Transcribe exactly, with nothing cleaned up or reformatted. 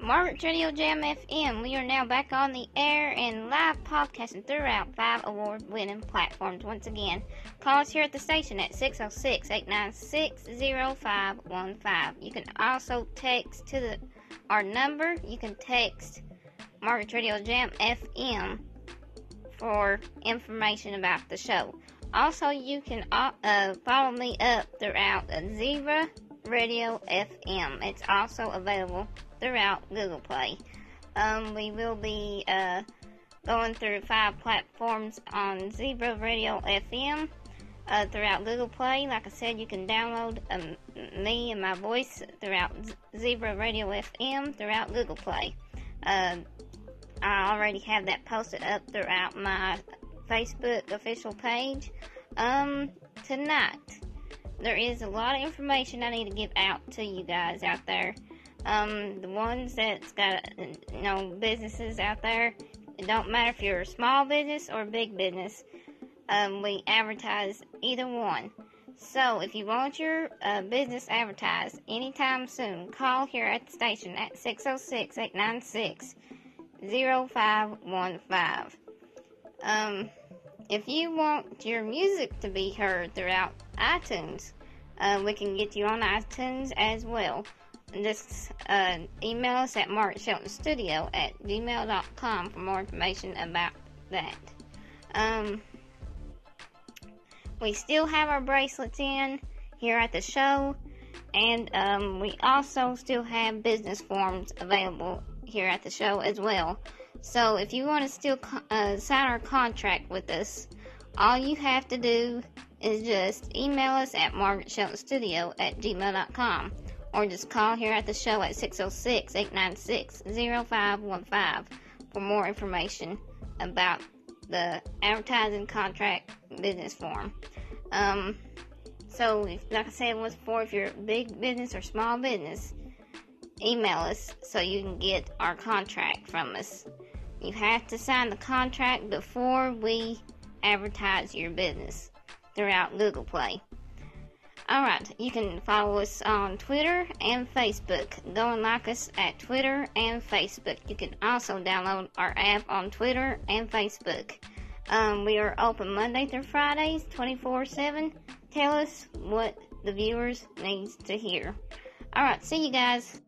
Margaret Radio Jam F M. We are now back on the air and live podcasting throughout five award-winning platforms. Once again, call us here at the station at six oh six, eight nine six, oh five one five. You can also text to the our number. You can text Margaret Radio Jam F M for information about the show. Also, you can uh, follow me up throughout Zebra Radio F M. It's also available throughout Google Play. Um, we will be uh, going through five platforms on Zebra Radio F M uh, throughout Google Play. Like I said, you can download um, me and my voice throughout Zebra Radio F M throughout Google Play. Uh, I already have that posted up throughout my Facebook official page. Um, tonight, there is a lot of information I need to give out to you guys out there. Um, the ones that's got, you know, businesses out there. It don't matter if you're a small business or a big business. Um, we advertise either one. So, if you want your uh, business advertised anytime soon, call here at the station at six oh six, eight nine six, oh five one five. Um, if you want your music to be heard throughout iTunes, uh, we can get you on iTunes as well. Just uh, email us at margaret shelton studio at gmail dot com for more information about that. Um, we still have our bracelets in here at the show, and um, we also still have business forms available here at the show as well. So if you want to still uh, sign our contract with us, all you have to do is just email us at margaret shelton studio at gmail dot com. Or just call here at the show at six oh six, eight nine six, oh five one five for more information about the advertising contract business form. Um, so, if, like I said once before, if you're a big business or small business, email us so you can get our contract from us. You have to sign the contract before we advertise your business throughout Google Play. Alright, you can follow us on Twitter and Facebook. Go and like us at Twitter and Facebook. You can also download our app on Twitter and Facebook. Um, we are open Monday through Fridays, twenty-four seven. Tell us what the viewers need to hear. Alright, see you guys.